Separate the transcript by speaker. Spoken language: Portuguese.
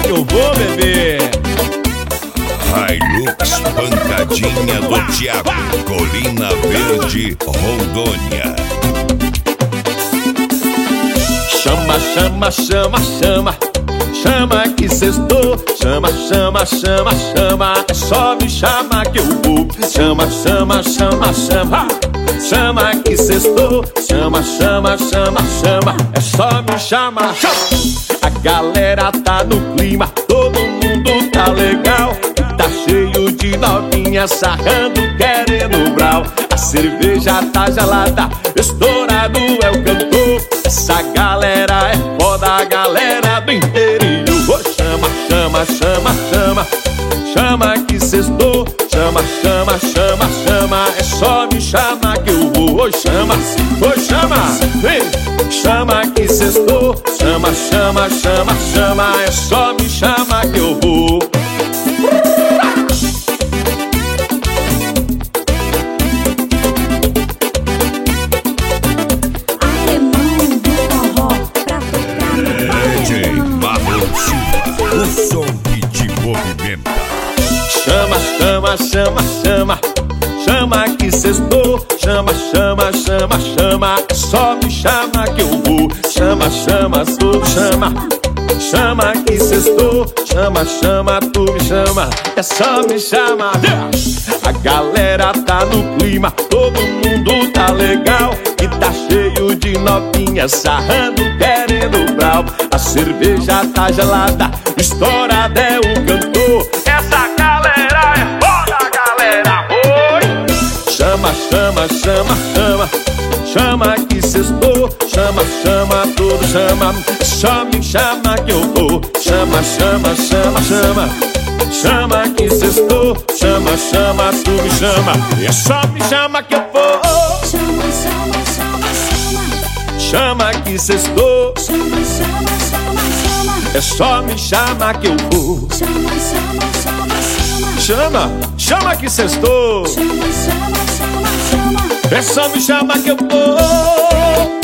Speaker 1: que eu vou, bebê.
Speaker 2: Hilux Pancadinha do Thiago, Colina Verde, Rondônia.
Speaker 1: Chama, chama, chama, chama, chama que sextou. Chama, chama, chama, chama, é só me chamar que eu vou. Chama, chama, chama, chama, chama que sextou. Chama, chama, chama, chama, é só me chamar. A galera tá no clima, todo mundo tá legal. Tá cheio de novinha sarrando, querendo brau. A cerveja tá gelada, estourado é o cantor. Essa galera é foda, a galera do interior. Chama, chama, chama, chama, chama que sextou. Chama, chama, chama, chama, é só me chamar que eu vou. Oi, chama, vem. Chama que sextou. Chama, chama, chama, chama, é só me chamar que eu vou.
Speaker 2: O som que te movimenta.
Speaker 1: Chama, chama, chama, chama, chama que sextou. Chama, chama, chama, chama, é só me chamar que eu vou. Chama, chama, tu me chama. Chama que sextou. Chama, chama, tu me chama, é só me chamar. A galera tá no clima, todo mundo tá legal. E tá cheio de novinha sarrando, querendo brau. A cerveja tá gelada, estourada é o cantor. Essa galera é foda, galera, oi! Chama, chama, chama, chama, chama que sextou. Chama, chama, tudo chama, é só me chamar que eu vou. Chama, chama, chama, chama, chama que sextou. Chama, chama, tu me chama, é só me chamar que eu vou.
Speaker 3: Chama, chama, chama, chama,
Speaker 1: chama que sextou.
Speaker 3: Chama, chama, chama, chama,
Speaker 1: é só me chamar que eu vou.
Speaker 3: Chama, chama, chama, chama,
Speaker 1: chama, chama que sextou.
Speaker 3: Chama, chama, chama, chama,
Speaker 1: é só me chamar que eu vou.